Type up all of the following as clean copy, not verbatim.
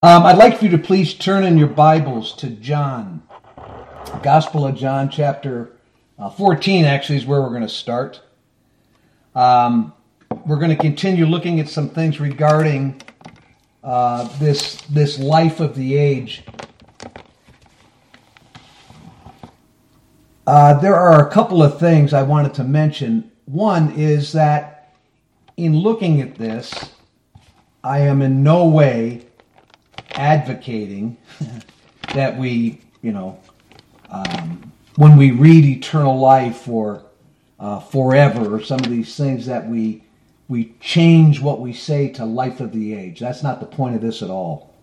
I'd like for you to please turn in your Bibles to John. Gospel of John, chapter 14, actually, is where we're going to start. We're going to continue looking at some things regarding this life of the age. There are a couple of things I wanted to mention. One is that in looking at this, I am in no way advocating that we, when we read eternal life or forever or some of these things that we change what we say to life of the age. That's not the point of this at all.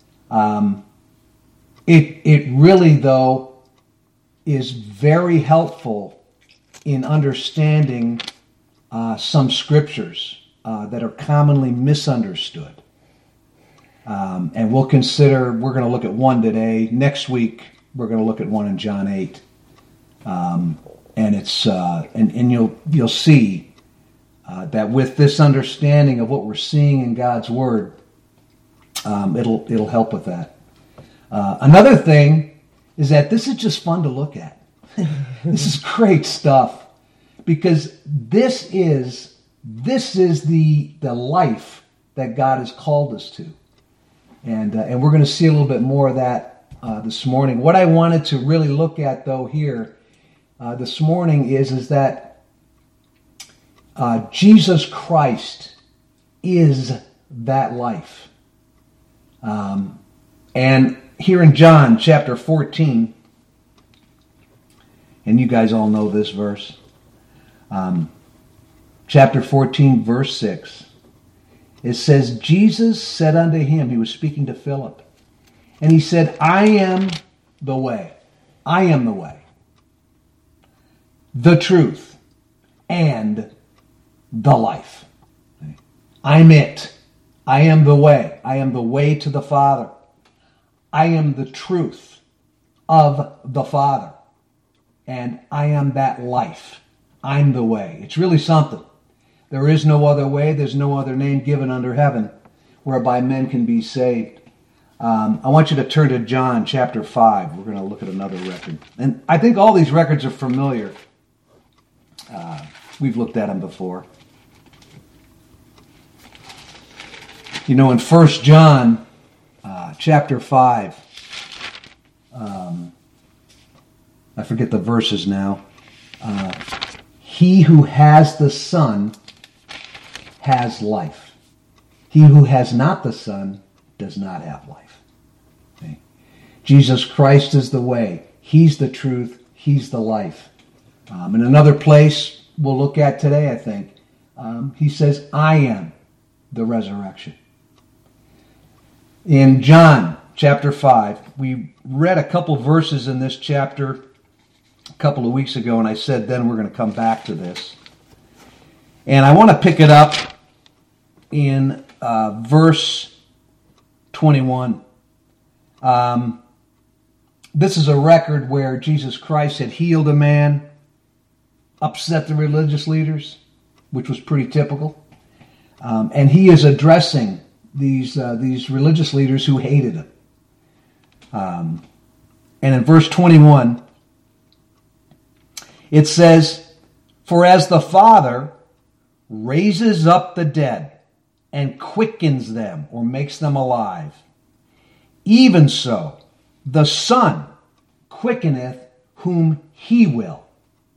It really, though, is very helpful in understanding some scriptures that are commonly misunderstood. And we're going to look at one today. Next week, we're going to look at one in John 8. And it's, and you'll see that with this understanding of what we're seeing in God's Word, it'll help with that. Another thing is that this is just fun to look at. This is great stuff because this is the life that God has called us to. And we're going to see a little bit more of that this morning. What I wanted to really look at, though, here this morning is that Jesus Christ is that life. And here in John chapter 14, and you guys all know this verse, chapter 14, verse 6, it says, Jesus said unto him, he was speaking to Philip, and he said, I am the way, the truth, and the life. I'm it. I am the way. I am the way to the Father. I am the truth of the Father. And I am that life. I'm the way. It's really something. There is no other way. There's no other name given under heaven whereby men can be saved. I want you to turn to John chapter 5. We're going to look at another record. And I think all these records are familiar. We've looked at them before. In 1 John chapter 5, I forget the verses now. He who has the Son has life. He who has not the Son does not have life. Okay? Jesus Christ is the way. He's the truth. He's the life. In another place we'll look at today, I think, he says, I am the resurrection. In John chapter 5, we read a couple verses in this chapter a couple of weeks ago, and I said then we're going to come back to this. And I want to pick it up in verse 21. This is a record where Jesus Christ had healed a man, upset the religious leaders, which was pretty typical. And he is addressing these religious leaders who hated him. And in verse 21, it says, for as the Father raises up the dead and quickens them or makes them alive, even so the Son quickeneth whom he will.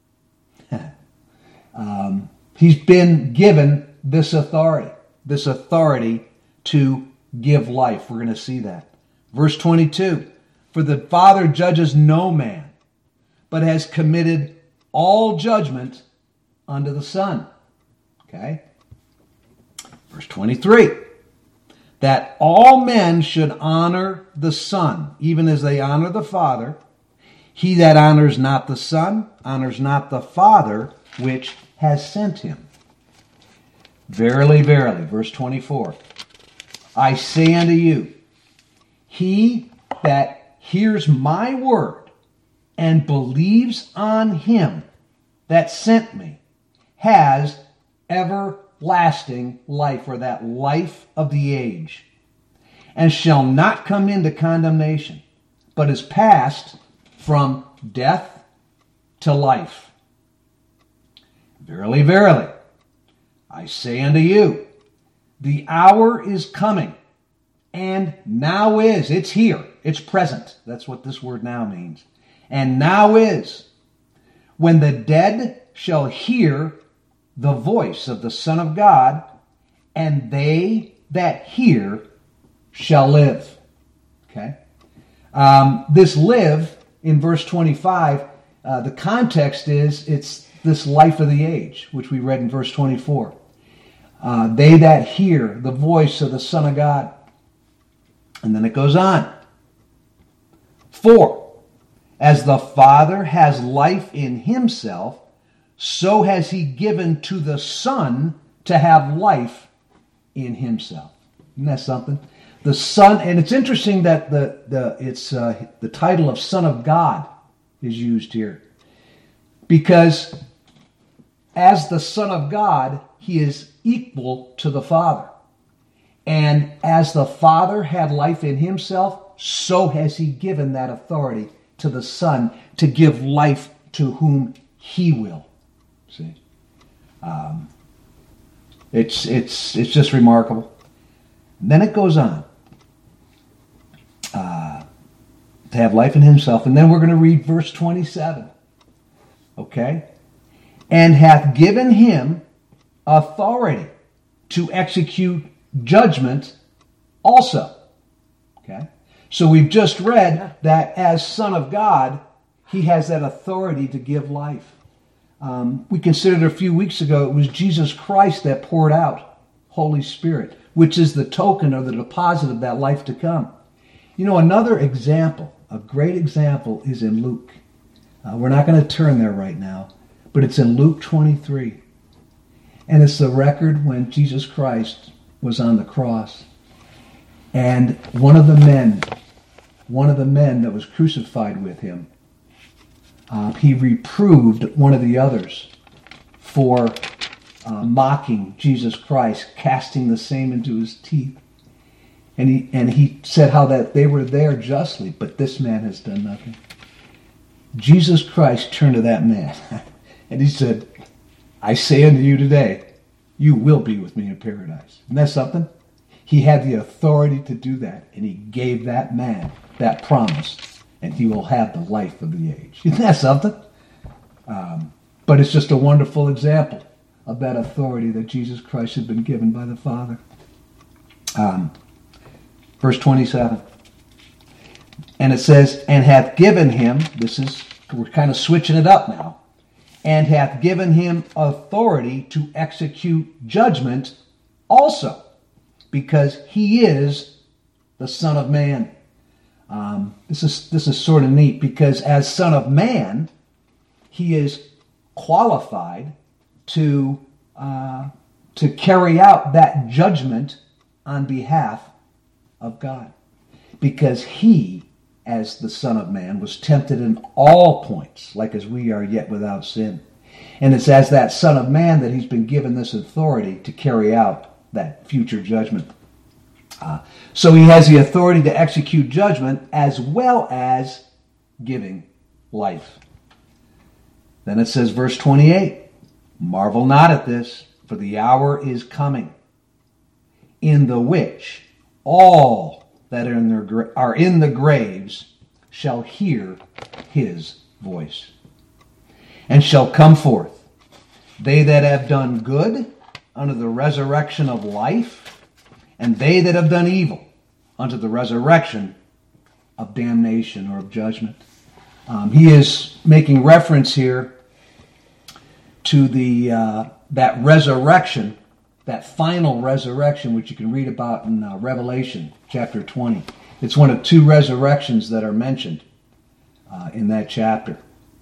He's been given this authority to give life. We're going to see that. Verse 22, for the Father judges no man, but has committed all judgment unto the Son. Okay? Verse 23, that all men should honor the Son, even as they honor the Father. He that honors not the Son, honors not the Father, which has sent him. Verily, verily, verse 24, I say unto you, he that hears my word and believes on him that sent me has everlasting life, or that life of the age, and shall not come into condemnation, but is passed from death to life. Verily, verily, I say unto you, the hour is coming, and now is. It's here. It's present. That's what this word now means. And now is, when the dead shall hear the voice of the Son of God, and they that hear shall live. Okay? This live, in verse 25, the context is it's this life of the age, which we read in verse 24. They that hear the voice of the Son of God. And then it goes on. For, as the Father has life in himself, so has he given to the Son to have life in himself. Isn't that something? The Son, and it's interesting that the title of Son of God is used here. Because as the Son of God, he is equal to the Father. And as the Father had life in himself, so has he given that authority to the Son to give life to whom he will. See? It's just remarkable. And then it goes on. To have life in himself. And then we're going to read verse 27. Okay? And hath given him authority to execute judgment also. Okay? So we've just read that as Son of God, he has that authority to give life. We considered a few weeks ago, it was Jesus Christ that poured out Holy Spirit, which is the token or the deposit of that life to come. You know, another example, a great example, is in Luke. We're not going to turn there right now, but it's in Luke 23. And it's the record when Jesus Christ was on the cross. And one of the men that was crucified with him, he reproved one of the others for mocking Jesus Christ, casting the same into his teeth. And he said how that they were there justly, but this man has done nothing. Jesus Christ turned to that man and he said, I say unto you today, you will be with me in paradise. Isn't that something? He had the authority to do that, and he gave that man that promise, and he will have the life of the age. Isn't that something? But it's just a wonderful example of that authority that Jesus Christ had been given by the Father. Verse 27. And it says, and hath given him, we're kind of switching it up now, and hath given him authority to execute judgment also, because he is the Son of Man. This is sort of neat, because as Son of Man, he is qualified to carry out that judgment on behalf of God, because he, as the Son of Man, was tempted in all points, like as we are, yet without sin. And it's as that Son of Man that he's been given this authority to carry out that future judgment. So he has the authority to execute judgment as well as giving life. Then it says, verse 28, marvel not at this, for the hour is coming, in the which all that are in the graves shall hear his voice, and shall come forth, they that have done good unto the resurrection of life, and they that have done evil unto the resurrection of damnation or of judgment. He is making reference here to that resurrection, that final resurrection, which you can read about in Revelation chapter 20. It's one of two resurrections that are mentioned in that chapter.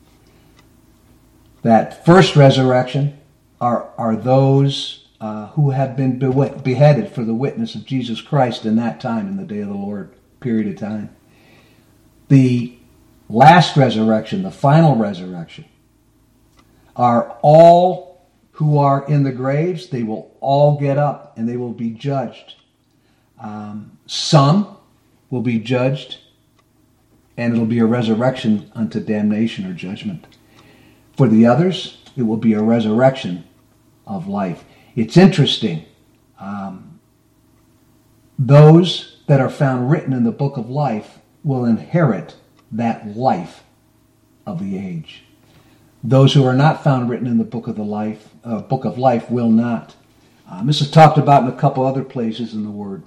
That first resurrection are those who have been beheaded for the witness of Jesus Christ in that time, in the day of the Lord period of time. The last resurrection, the final resurrection, are all who are in the graves. They will all get up and they will be judged. Some will be judged, and it'll be a resurrection unto damnation or judgment. For the others, it will be a resurrection of life. It's interesting. Those that are found written in the book of life will inherit that life of the age. Those who are not found written in the book of life will not. This is talked about in a couple other places in the Word.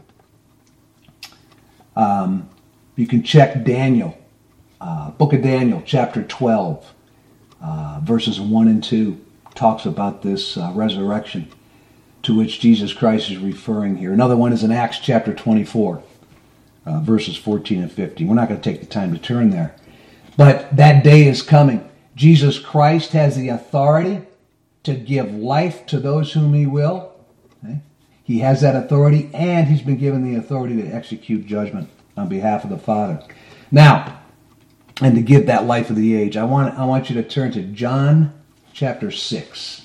You can check Daniel, book of Daniel, chapter 12, verses 1 and 2, talks about this resurrection to which Jesus Christ is referring here. Another one is in Acts chapter 24, verses 14 and 15. We're not going to take the time to turn there. But that day is coming. Jesus Christ has the authority to give life to those whom he will. Okay? He has that authority, and he's been given the authority to execute judgment on behalf of the Father. Now, and to give that life of the age, I want you to turn to John chapter 6.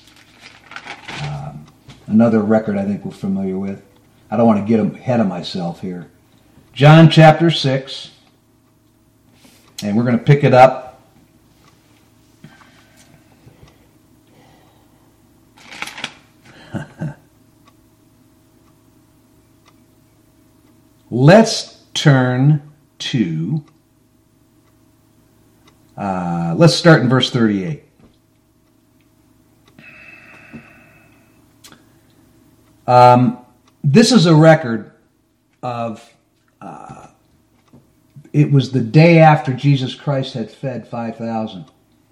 Another record I think we're familiar with. I don't want to get ahead of myself here. John chapter 6, and we're going to pick it up. Let's turn to, let's start in verse 38. This is a record of, it was the day after Jesus Christ had fed 5,000.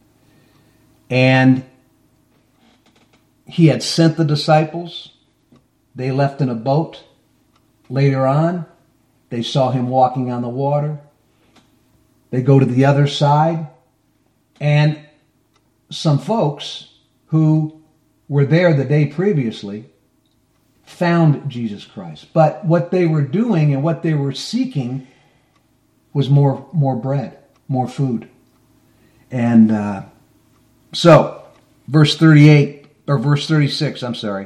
And he had sent the disciples. They left in a boat. Later on, they saw him walking on the water. They go to the other side. And some folks who were there the day previously found Jesus Christ. But what they were doing and what they were seeking was more bread, more food. And so, verse 38, or verse 36, I'm sorry.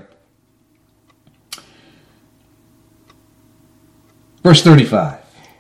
Verse 35.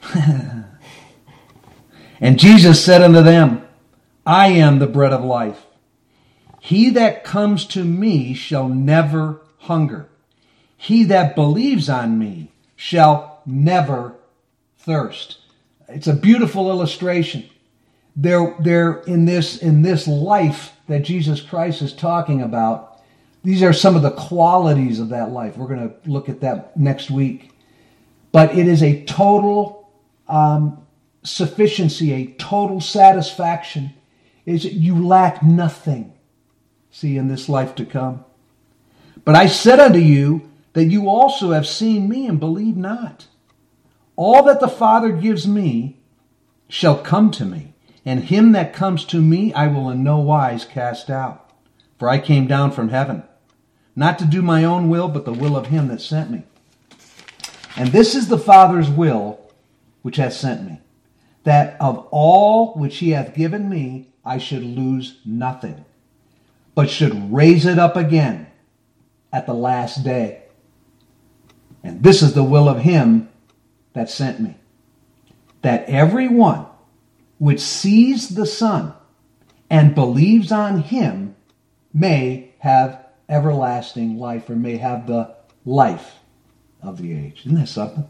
And Jesus said unto them, I am the bread of life. He that comes to me shall never hunger. He that believes on me shall never thirst. It's a beautiful illustration. There in this life that Jesus Christ is talking about, these are some of the qualities of that life. We're going to look at that next week. But it is a total sufficiency, a total satisfaction. Is that you lack nothing, see, in this life to come. But I said unto you that you also have seen me and believe not. All that the Father gives me shall come to me, and him that comes to me I will in no wise cast out. For I came down from heaven, not to do my own will, but the will of him that sent me. And this is the Father's will which hath sent me, that of all which he hath given me I should lose nothing, but should raise it up again at the last day. And this is the will of him that sent me, that every one which sees the Son and believes on him may have everlasting life, or may have the life of the age. Isn't that something?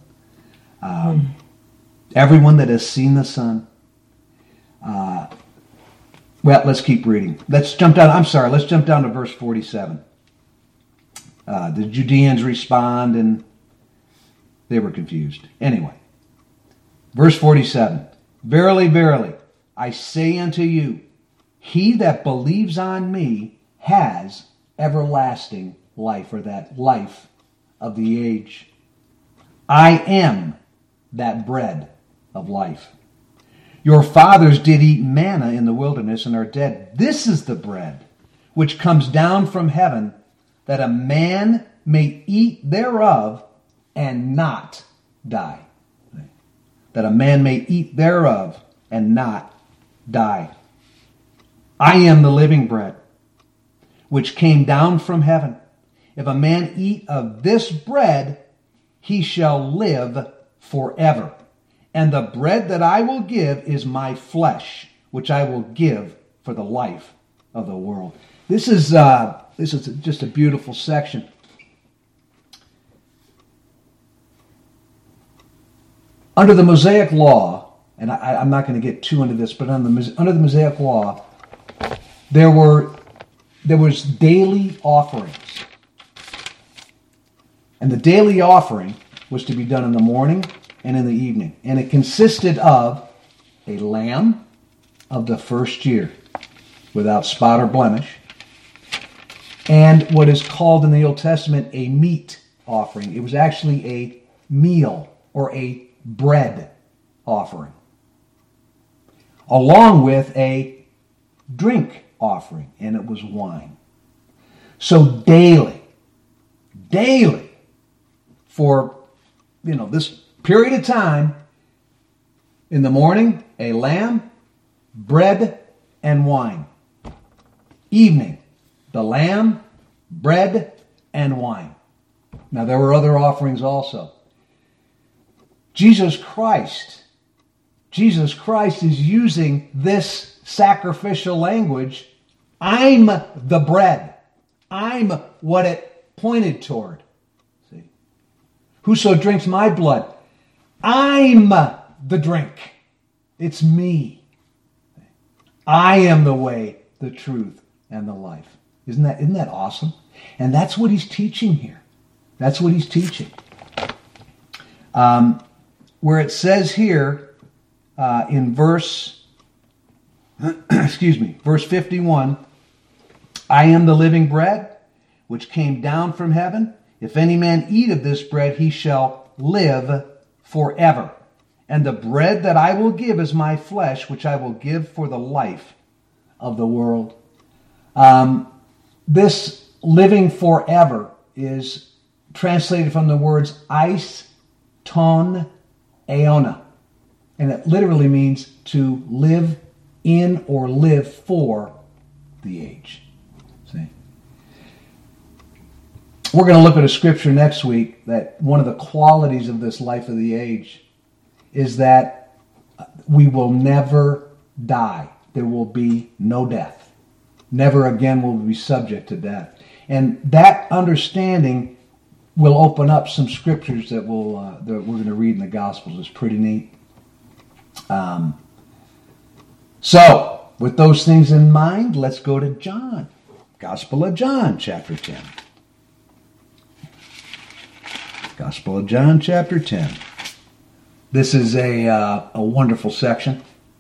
Everyone that has seen the Son. Well, let's keep reading. Let's jump down to verse 47. The Judeans respond, and they were confused. Anyway, verse 47. Verily, verily, I say unto you, he that believes on me has everlasting life, or that life of the age. I am that bread of life. Your fathers did eat manna in the wilderness and are dead. This is the bread which comes down from heaven, that a man may eat thereof and not die. That a man may eat thereof and not die. I am the living bread which came down from heaven. If a man eat of this bread, he shall live forever. And the bread that I will give is my flesh, which I will give for the life of the world. This is just a beautiful section. Under the Mosaic law, and I'm not going to get too into this, but under the Mosaic law, there was daily offerings. And the daily offering was to be done in the morning and in the evening. And it consisted of a lamb of the first year, without spot or blemish, and what is called in the Old Testament a meat offering. It was actually a meal or a bread offering, along with a drink offering, and it was wine. So daily, for this period of time, in the morning, a lamb, bread, and wine. Evening, the lamb, bread, and wine. Now there were other offerings also. Jesus Christ is using this sacrificial language. I'm the bread. I'm what it pointed toward. See? Whoso drinks my blood, I'm the drink. It's me. I am the way, the truth, and the life. Isn't that awesome? And that's what he's teaching here. That's what he's teaching. Where it says here in verse 51, I am the living bread which came down from heaven. If any man eat of this bread, he shall live forever. And the bread that I will give is my flesh, which I will give for the life of the world. This living forever is translated from the words eis ton aeona. And it literally means to live in or live for the age. See? We're going to look at a scripture next week that one of the qualities of this life of the age is that we will never die. There will be no death. Never again will we be subject to death. And that understanding will open up some scriptures that we're going to read in the Gospels. It's pretty neat. So, with those things in mind, let's go to John. Gospel of John, chapter 10. Gospel of John, chapter 10. This is a wonderful section.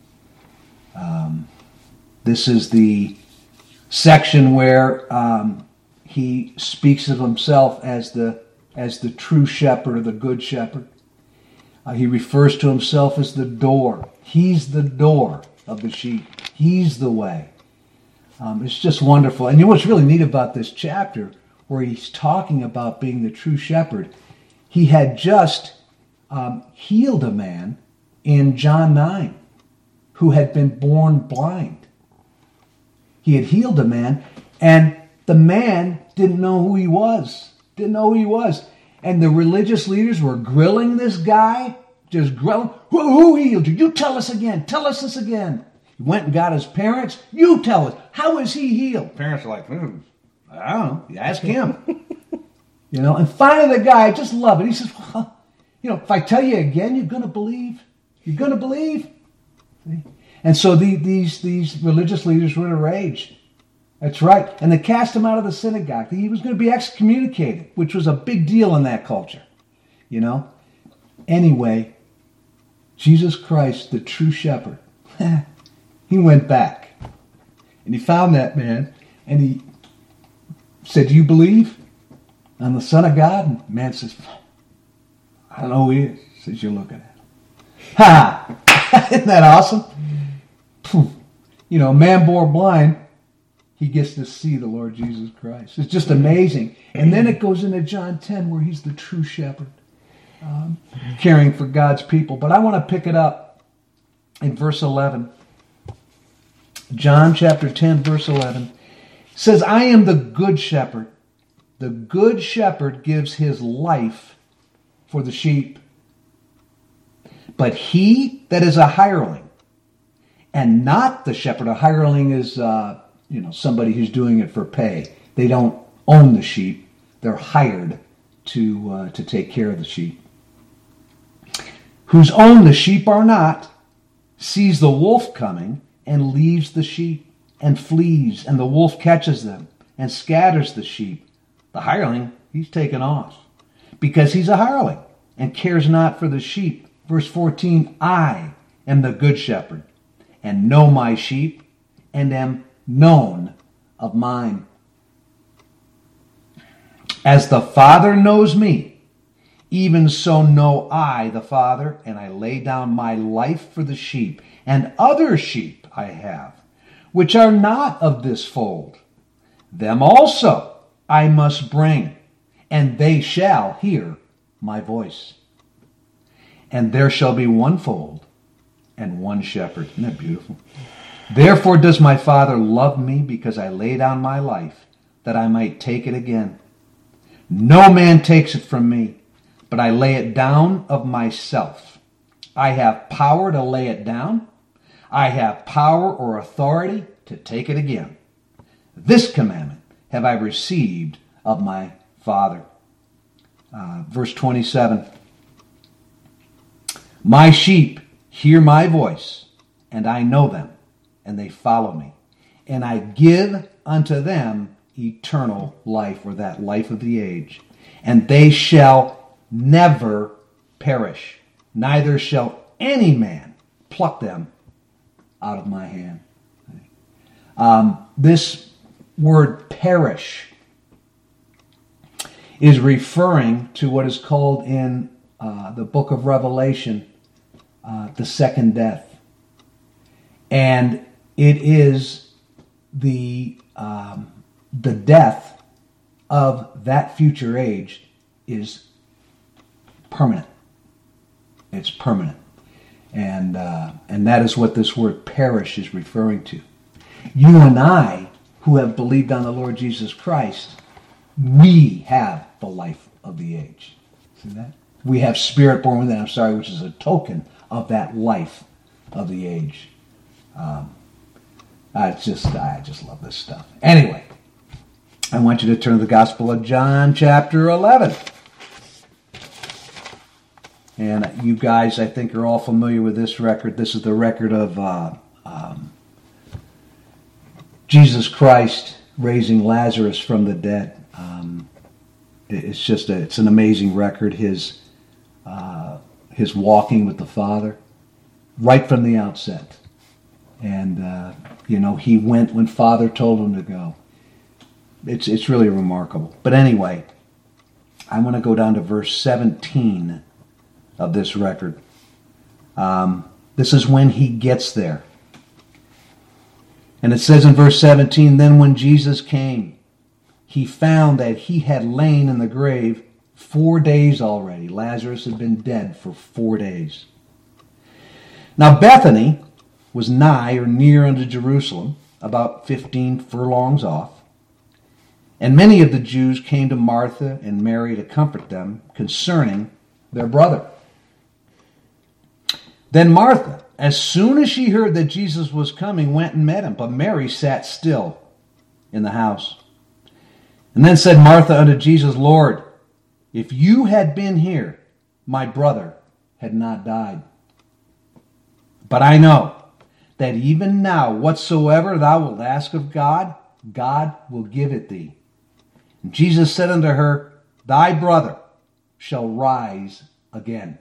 This is the section where he speaks of himself as the true shepherd or the good shepherd. He refers to himself as the door. He's the door of the sheep. He's the way. It's just wonderful. And you know what's really neat about this chapter, where he's talking about being the true shepherd? He had just healed a man in John 9 who had been born blind. He had healed a man, and the man didn't know who he was. And the religious leaders were grilling this guy, just grilling. Who healed you? You tell us again. Tell us this again. He went and got his parents. You tell us. How is he healed? Parents are like, I don't know. You ask him. And finally the guy, I just love it. He says, well, if I tell you again, you're going to believe. You're going to believe. See? And so these religious leaders were in a rage. That's right. And they cast him out of the synagogue. He was going to be excommunicated, which was a big deal in that culture. Anyway, Jesus Christ, the true shepherd, he went back. And he found that man, and he said, do you believe on the Son of God? And the man says, I don't know who he is. He says, you're looking at him. Ha! Isn't that awesome? A man born blind, he gets to see the Lord Jesus Christ. It's just amazing. And then it goes into John 10 where he's the true shepherd, caring for God's people. But I want to pick it up in verse 11. John chapter 10, verse 11 says, I am the good shepherd. The good shepherd gives his life for the sheep. But he that is a hireling, and not the shepherd. A hireling is, somebody who's doing it for pay. They don't own the sheep. They're hired to take care of the sheep. Whose own the sheep are not, sees the wolf coming, and leaves the sheep, and flees, and the wolf catches them, and scatters the sheep. The hireling, he's taken off, because he's a hireling, and cares not for the sheep. Verse 14, I am the good shepherd, and know my sheep, and am known of mine. As the Father knows me, even so know I the Father, and I lay down my life for the sheep. And other sheep I have, which are not of this fold. Them also I must bring, and they shall hear my voice. And there shall be one fold and one shepherd. Isn't that beautiful? Therefore does my Father love me, because I lay down my life, that I might take it again. No man takes it from me, but I lay it down of myself. I have power to lay it down. I have power or authority to take it again. This commandment have I received of my Father. Verse 27. My sheep hear my voice, and I know them, and they follow me. And I give unto them eternal life, or that life of the age. And they shall never perish, neither shall any man pluck them out of my hand. This word perish is referring to what is called in the book of Revelation the second death. And it is the death of that future age is permanent. It's permanent. And that is what this word perish is referring to. You and I, who have believed on the Lord Jesus Christ, we have the life of the age. See that? We have spirit born within, which is a token of that life of the age. I just love this stuff. Anyway, I want you to turn to the Gospel of John, chapter 11. And you guys, I think, are all familiar with this record. This is the record of Jesus Christ raising Lazarus from the dead. It's an amazing record. His walking with the Father right from the outset. And, he went when Father told him to go. It's really remarkable. But anyway, I want to go down to verse 17 of this record. This is when he gets there. And it says in verse 17, then when Jesus came, he found that he had lain in the grave 4 days already. Lazarus had been dead for 4 days. Now Bethany was nigh or near unto Jerusalem, about 15 furlongs off. And many of the Jews came to Martha and Mary to comfort them concerning their brother. Then Martha, as soon as she heard that Jesus was coming, went and met him. But Mary sat still in the house. And then said Martha unto Jesus, Lord, if you had been here, my brother had not died. But I know that even now, whatsoever thou wilt ask of God, God will give it thee. And Jesus said unto her, thy brother shall rise again.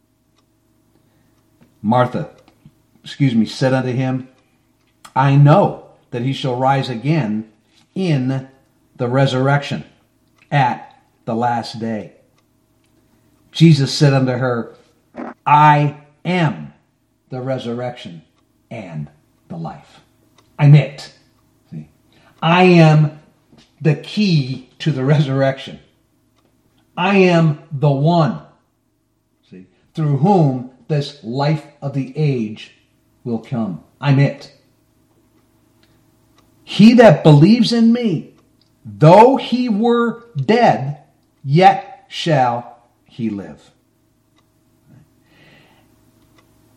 Martha, said unto him, I know that he shall rise again in the resurrection at the last day. Jesus said unto her, I am the resurrection and the life. I'm it. See? I am the key to the resurrection. I am the one, see, through whom this life of the age will come. I'm it. He that believes in me, though he were dead, yet shall he live.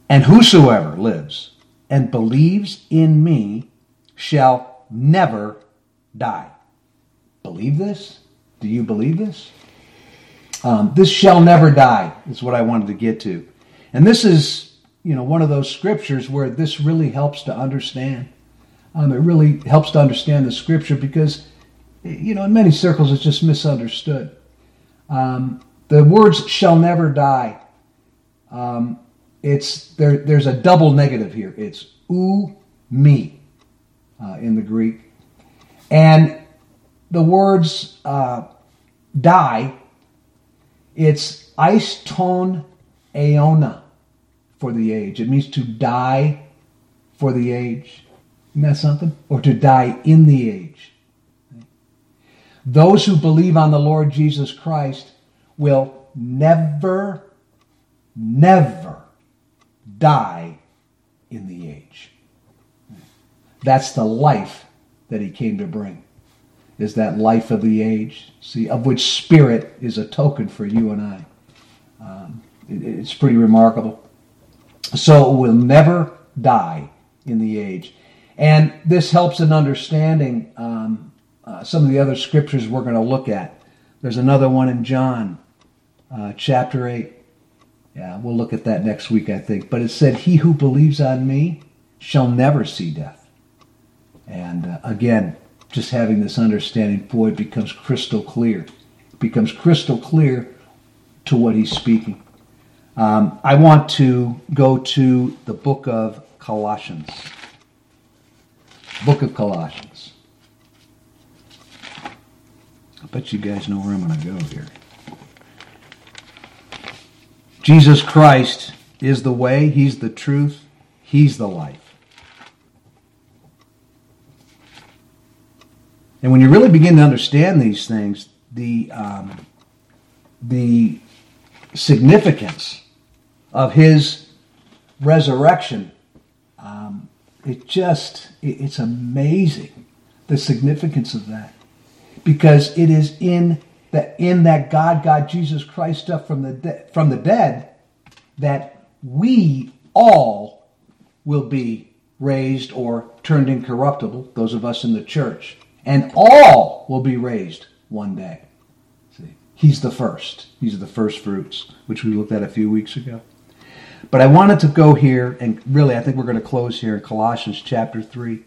And whosoever lives and believes in me shall never die. Believe this? Do you believe this? This shall never die is what I wanted to get to. And this is, one of those scriptures where this really helps to understand. It really helps to understand the scripture because, in many circles it's just misunderstood. The words shall never die. There's a double negative here. It's ou me in the Greek. And the words die, it's eis ton aeona for the age. It means to die for the age. Isn't that something? Or to die in the age. Those who believe on the Lord Jesus Christ will never die in the age. That's the life that he came to bring. Is that life of the age, of which Spirit is a token for you and I. It's pretty remarkable. So it will never die in the age. And this helps in understanding some of the other scriptures we're going to look at. There's another one in John, chapter 8. Yeah, we'll look at that next week, I think. But it said, he who believes on me shall never see death. And again, just having this understanding, boy, it becomes crystal clear. It becomes crystal clear to what he's speaking. I want to go to the book of Colossians. Book of Colossians. I bet you guys know where I'm going to go here. Jesus Christ is the way, he's the truth, he's the life. And when you really begin to understand these things, the significance of his resurrection, it's amazing, the significance of that. Because it is in that God got Jesus Christ up from the dead that we all will be raised or turned incorruptible, those of us in the church. And all will be raised one day. See, he's the first. These are the first fruits, which we looked at a few weeks ago. But I wanted to go here, and really I think we're going to close here in Colossians chapter 3.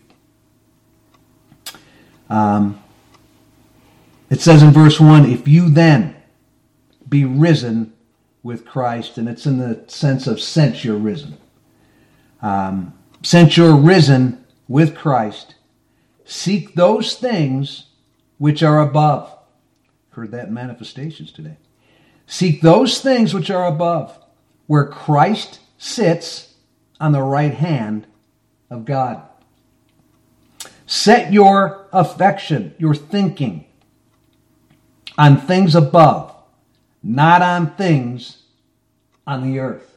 It says in verse 1, if you then be risen with Christ, and it's in the sense of since you're risen. Since you're risen with Christ, seek those things which are above. Heard that in manifestations today. Seek those things which are above, where Christ sits on the right hand of God. Set your affection, your thinking, on things above, not on things on the earth.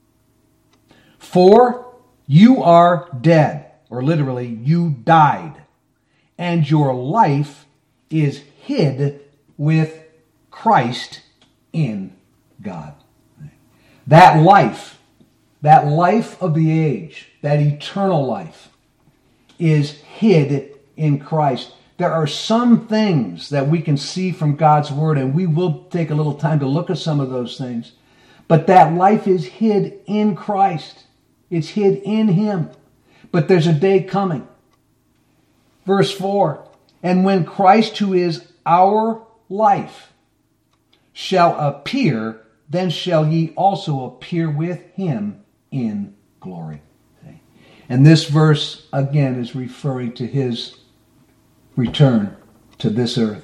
For you are dead, or literally, you died, and your life is hid with Christ in God. That life of the age, that eternal life, is hid in Christ. There are some things that we can see from God's Word, and we will take a little time to look at some of those things. But that life is hid in Christ. It's hid in Him. But there's a day coming. Verse 4, and when Christ, who is our life, shall appear, then shall ye also appear with Him in glory. And this verse, again, is referring to His return to this earth,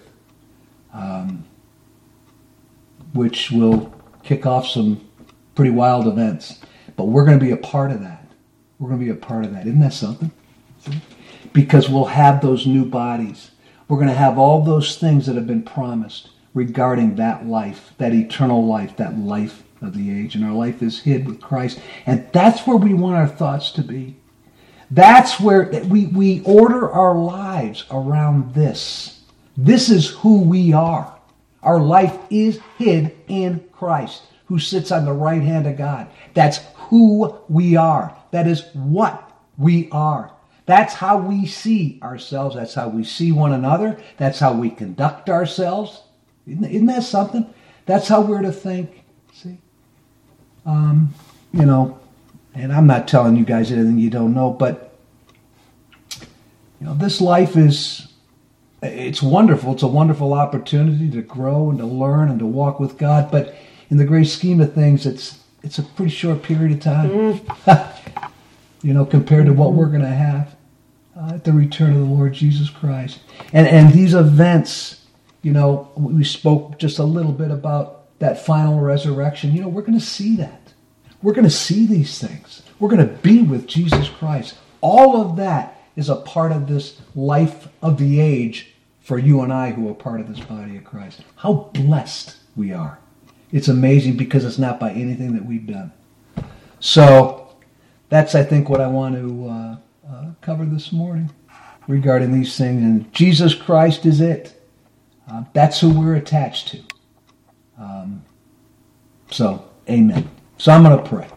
which will kick off some pretty wild events. But we're going to be a part of that. We're going to be a part of that. Isn't that something? See? Because we'll have those new bodies. We're going to have all those things that have been promised regarding that life, that eternal life, that life of the age. And our life is hid with Christ. And that's where we want our thoughts to be. That's where we order our lives around this. This is who we are. Our life is hid in Christ, who sits on the right hand of God. That's who we are. That is what we are. That's how we see ourselves. That's how we see one another. That's how we conduct ourselves. Isn't that something? That's how we're to think. See? And I'm not telling you guys anything you don't know, but this life it's wonderful. It's a wonderful opportunity to grow and to learn and to walk with God. But in the great scheme of things, it's a pretty short period of time, compared to what we're going to have at the return of the Lord Jesus Christ. And these events, we spoke just a little bit about that final resurrection. We're going to see that. We're going to see these things. We're going to be with Jesus Christ. All of that is a part of this life of the age for you and I who are part of this body of Christ. How blessed we are. It's amazing because it's not by anything that we've done. So that's, I think, what I want to cover this morning regarding these things. And Jesus Christ is it. That's who we're attached to. So, amen. So I'm going to pray.